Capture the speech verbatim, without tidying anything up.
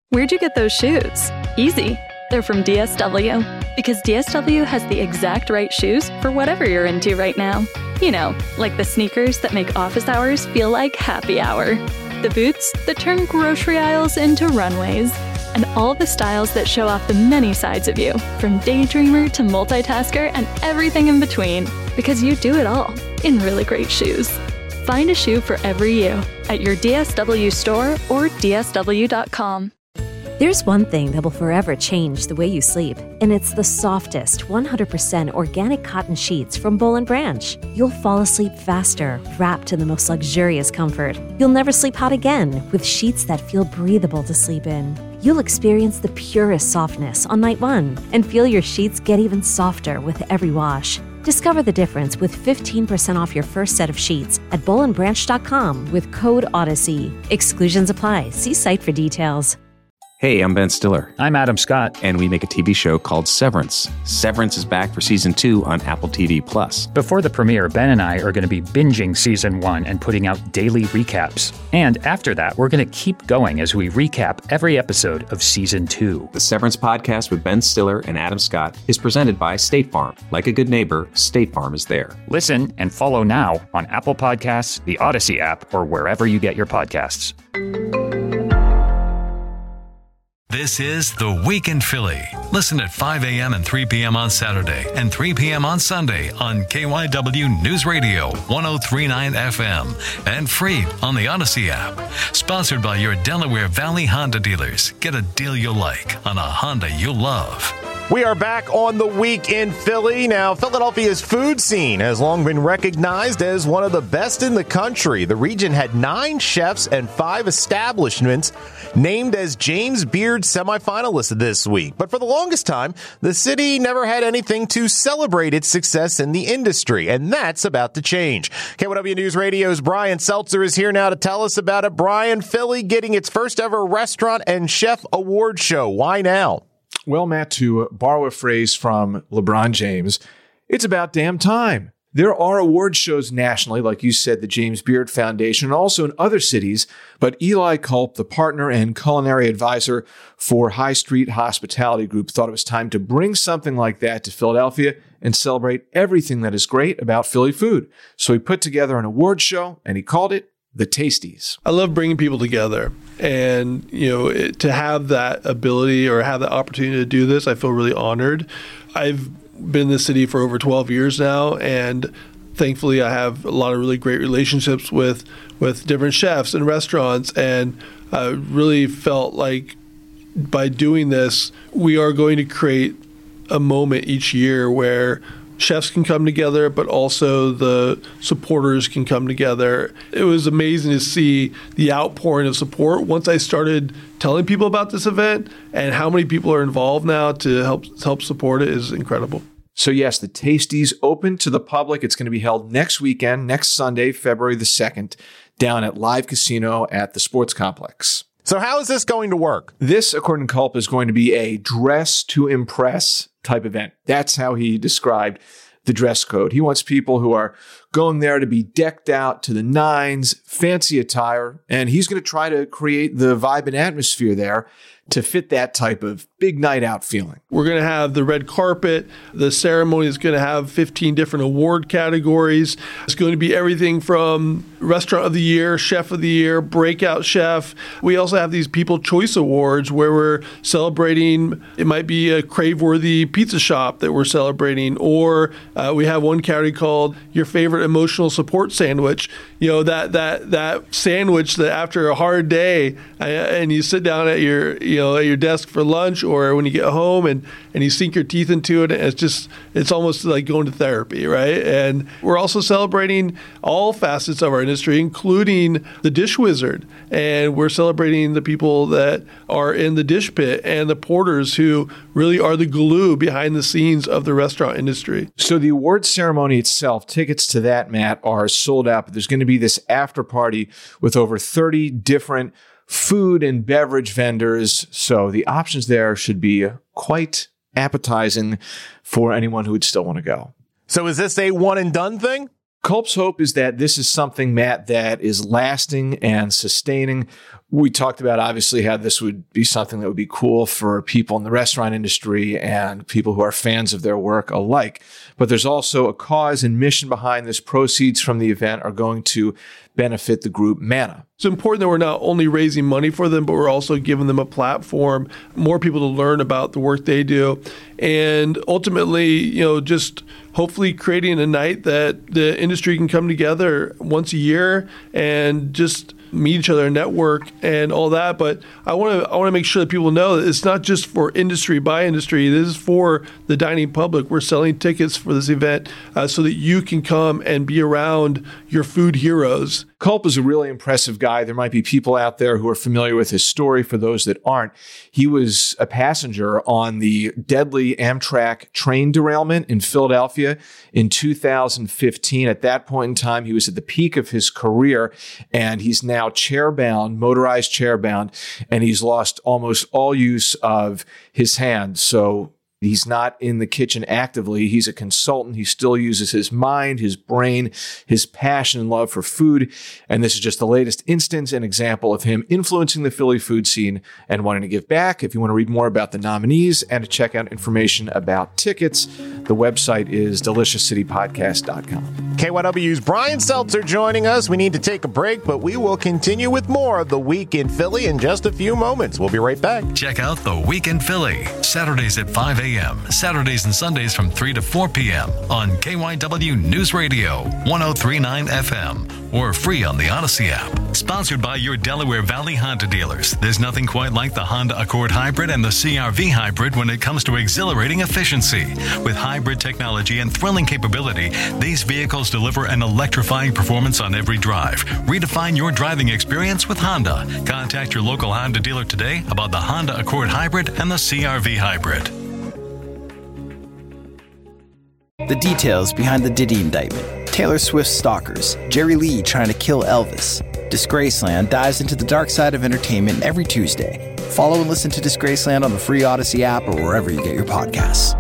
Where'd you get those shoes? Easy. They're from D S W. Because D S W has the exact right shoes for whatever you're into right now. You know, like the sneakers that make office hours feel like happy hour. The boots that turn grocery aisles into runways. And all the styles that show off the many sides of you, from daydreamer to multitasker and everything in between. Because you do it all in really great shoes. Find a shoe for every you at your D S W store or D S W dot com. There's one thing that will forever change the way you sleep, and it's the softest, one hundred percent organic cotton sheets from Boll and Branch. You'll fall asleep faster, wrapped in the most luxurious comfort. You'll never sleep hot again, with sheets that feel breathable to sleep in. You'll experience the purest softness on night one, and feel your sheets get even softer with every wash. Discover the difference with fifteen percent off your first set of sheets at boll and branch dot com with code Odyssey. Exclusions apply. See site for details. Hey, I'm Ben Stiller. I'm Adam Scott. And we make a T V show called Severance. Severance is back for season two on Apple T V Plus. Before the premiere, Ben and I are going to be binging season one and putting out daily recaps. And after that, we're going to keep going as we recap every episode of season two. The Severance podcast with Ben Stiller and Adam Scott is presented by State Farm. Like a good neighbor, State Farm is there. Listen and follow now on Apple Podcasts, the Odyssey app, or wherever you get your podcasts. This is The Week in Philly. Listen at five a.m. and three p.m. on Saturday and three p.m. on Sunday on K Y W News Radio one oh three point nine F M and free on the Odyssey app. Sponsored by your Delaware Valley Honda dealers. Get a deal you'll like on a Honda you'll love. We are back on The Week in Philly. Now, Philadelphia's food scene has long been recognized as one of the best in the country. The region had nine chefs and five establishments named as James Beard semifinalists this week. But for the longest time, the city never had anything to celebrate its success in the industry, and that's about to change. K Y W News Radio's Brian Seltzer is here now to tell us about it. Brian, Philly getting its first ever restaurant and chef award show. Why now? Well, Matt, to borrow a phrase from LeBron James, it's about damn time. There are award shows nationally, like you said, the James Beard Foundation, and also in other cities, but Eli Culp, the partner and culinary advisor for High Street Hospitality Group, thought it was time to bring something like that to Philadelphia and celebrate everything that is great about Philly food. So he put together an award show, and he called it The Tasties. I love bringing people together, and you know, it, to have that ability or have the opportunity to do this, I feel really honored. I've been in the city for over twelve years now, and thankfully I have a lot of really great relationships with with different chefs and restaurants, and I really felt like by doing this, we are going to create a moment each year where chefs can come together, but also the supporters can come together. It was amazing to see the outpouring of support once I started telling people about this event, and how many people are involved now to help help support it is incredible. So yes, the Tasties open to the public. It's going to be held next weekend, next Sunday, February the second, down at Live Casino at the Sports Complex. So how is this going to work? This, according to Culp, is going to be a dress to impress type event. That's how he described the dress code. He wants people who are going there to be decked out to the nines, fancy attire, and he's going to try to create the vibe and atmosphere there to fit that type of big night out feeling. We're going to have the red carpet. The ceremony is going to have fifteen different award categories. It's going to be everything from Restaurant of the Year, Chef of the Year, Breakout Chef. We also have these People Choice Awards where we're celebrating, it might be a crave-worthy pizza shop that we're celebrating, or uh, we have one category called Your Favorite Emotional Support Sandwich. You know, that that that sandwich that after a hard day uh, and you sit down at your, you know, at your desk for lunch, or when you get home and, and you sink your teeth into it, and it's just, it's almost like going to therapy, right? And we're also celebrating all facets of our industry, including the Dish Wizard. And we're celebrating the people that are in the dish pit and the porters who really are the glue behind the scenes of the restaurant industry. So the award ceremony itself, tickets to that, Matt, are sold out, but there's going to be this after party with over thirty different food and beverage vendors. So the options there should be quite appetizing for anyone who would still want to go. So is this a one and done thing? Culp's hope is that this is something, Matt, that is lasting and sustaining. We talked about obviously how this would be something that would be cool for people in the restaurant industry and people who are fans of their work alike. But there's also a cause and mission behind this. Proceeds from the event are going to benefit the group Mana. It's important that we're not only raising money for them, but we're also giving them a platform, more people to learn about the work they do. And ultimately, you know, just hopefully creating a night that the industry can come together once a year and just meet each other, network, and all that. But I want to I want to make sure that people know that it's not just for industry by industry. This is for the dining public. We're selling tickets for this event uh, so that you can come and be around your food heroes. Culp is a really impressive guy. There might be people out there who are familiar with his story. For those that aren't, he was a passenger on the deadly Amtrak train derailment in Philadelphia in two thousand fifteen. At that point in time, he was at the peak of his career, and he's now chair-bound, motorized chair-bound, and he's lost almost all use of his hands. So he's not in the kitchen actively. He's a consultant. He still uses his mind, his brain, his passion and love for food. And this is just the latest instance and example of him influencing the Philly food scene and wanting to give back. If you want to read more about the nominees and to check out information about tickets, the website is delicious city podcast dot com. K Y W's Brian Seltzer joining us. We need to take a break, but we will continue with more of The Week in Philly in just a few moments. We'll be right back. Check out The Week in Philly, Saturdays at five a.m., Saturdays and Sundays from three to four p.m. on K Y W News Radio, one oh three point nine F M, or free on the Odyssey app. Sponsored by your Delaware Valley Honda dealers. There's nothing quite like the Honda Accord Hybrid and the C R V Hybrid when it comes to exhilarating efficiency. With hybrid technology and thrilling capability, these vehicles deliver an electrifying performance on every drive. Redefine your driving experience with Honda. Contact your local Honda dealer today about the Honda Accord Hybrid and the C R V Hybrid. The details behind the Diddy indictment, Taylor Swift's stalkers, Jerry Lee trying to kill Elvis. Disgraceland dives into the dark side of entertainment every Tuesday. Follow and listen to Disgraceland on the free Odyssey app or wherever you get your podcasts.